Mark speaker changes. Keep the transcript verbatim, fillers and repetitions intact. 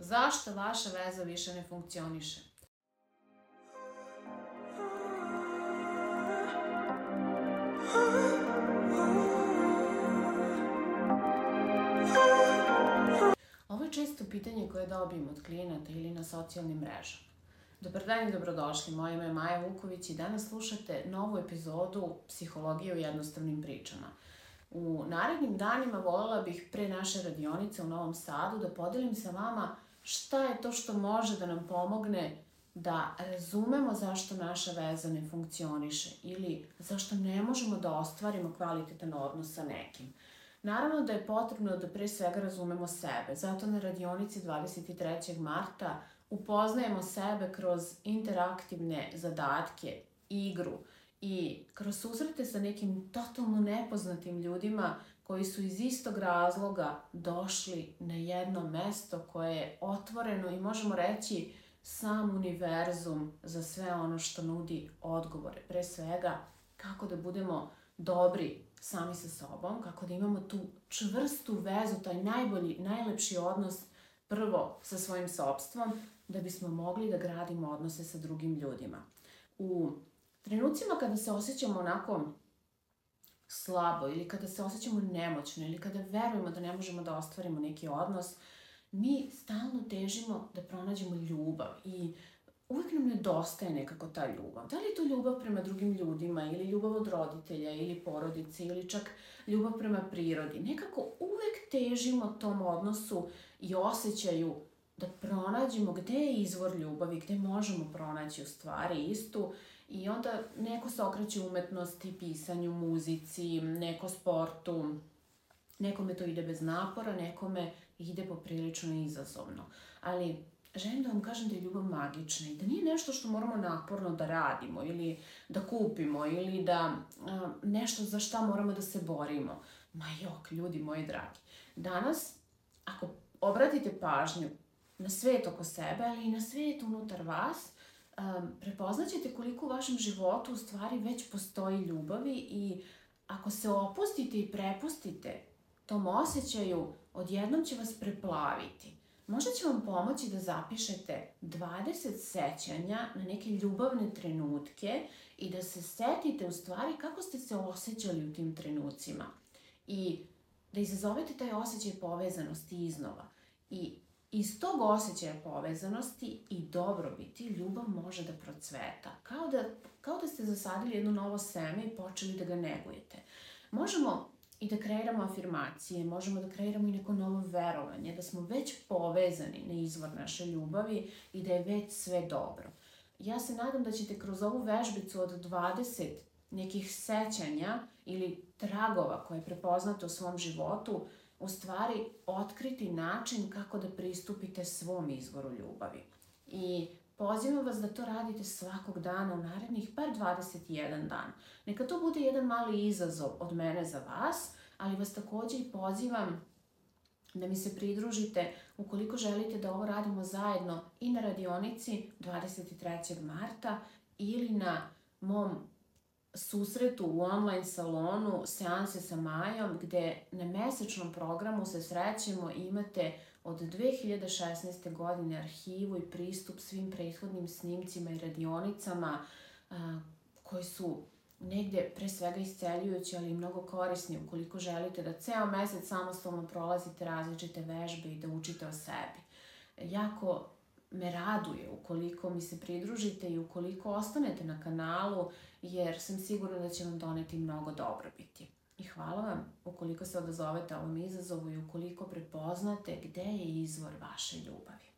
Speaker 1: Zašto vaša veza više ne funkcioniše? Ovo je često pitanje koje dobijem od klijenata ili na socijalnim mrežama. Dobar dan i dobrodošli, moje ime je Maja Vuković i danas slušate novu epizodu Psihologije u jednostavnim pričama. U narednim danima voljela bih pre naše radionice u Novom Sadu da podelim sa vama šta je to što može da nam pomogne da razumemo zašto naša veza ne funkcioniše ili zašto ne možemo da ostvarimo kvalitetan odnos sa nekim. Naravno da je potrebno da pre svega razumemo sebe, zato na radionici dvadeset trećeg marta upoznajemo sebe kroz interaktivne zadatke, igru i kroz susrete sa nekim totalno nepoznatim ljudima koji su iz istog razloga došli na jedno mesto koje je otvoreno i možemo reći sam univerzum za sve ono što nudi odgovore. Pre svega kako da budemo dobri sami sa sobom, kako da imamo tu čvrstu vezu, taj najbolji, najlepši odnos prvo sa svojim sopstvom, da bismo mogli da gradimo odnose sa drugim ljudima. U trenucima kada se osjećamo onako slabo ili kada se osjećamo nemoćno ili kada verujemo da ne možemo da ostvarimo neki odnos, mi stalno težimo da pronađemo ljubav i uvek nam nedostaje nekako ta ljubav. Da li je to ljubav prema drugim ljudima ili ljubav od roditelja ili porodice ili čak ljubav prema prirodi. Nekako uvek težimo tom odnosu i osjećaju da pronađemo gde je izvor ljubavi, gde možemo pronaći u stvari istu i onda neko se okreće umetnosti, pisanju, muzici, neko sportu, nekome to ide bez napora, nekome ide poprilično izazovno. Ali želim da vam kažem da je ljubav magična i da nije nešto što moramo naporno da radimo ili da kupimo ili da a, nešto za šta moramo da se borimo. Ma jok, ljudi moji dragi. Danas, ako obratite pažnju na svet oko sebe, ali i na svet unutar vas, um, prepoznaćete koliko u vašem životu u stvari već postoji ljubavi i ako se opustite i prepustite tom osjećaju, odjednom će vas preplaviti. Možda će vam pomoći da zapišete dvadeset sećanja na neke ljubavne trenutke i da se setite u stvari kako ste se osjećali u tim trenucima. I da izazovete taj osjećaj povezanosti iznova. I iz tog osjećaja povezanosti i dobrobiti ljubav može da procveta. Kao da, kao da ste zasadili jedno novo seme i počeli da ga negujete. Možemo i da kreiramo afirmacije, možemo da kreiramo i neko novo verovanje, da smo već povezani na izvor naše ljubavi i da je već sve dobro. Ja se nadam da ćete kroz ovu vežbicu od dvadeset nekih sećanja ili tragova koje prepoznate u svom životu u stvari otkriti način kako da pristupite svom izvoru ljubavi. I pozivam vas da to radite svakog dana u narednih bar dvadeset jedan dan. Neka to bude jedan mali izazov od mene za vas, ali vas takođe i pozivam da mi se pridružite ukoliko želite da ovo radimo zajedno i na radionici dvadeset trećeg marta ili na mom susretu u online salonu Seanse sa Majom, gde na mesečnom programu se srećemo i imate od dve hiljade šesnaeste. godine arhivu i pristup svim prethodnim snimcima i radionicama a, koji su negde pre svega isceljujući, ali i mnogo korisni ukoliko želite da ceo mesec samostalno prolazite različite vežbe i da učite o sebi. Jako me raduje ukoliko mi se pridružite i ukoliko ostanete na kanalu, jer sam sigurna da će vam doneti mnogo dobrobiti. I hvala vam ukoliko se odazovete ovom izazovu i ukoliko prepoznate gde je izvor vaše ljubavi.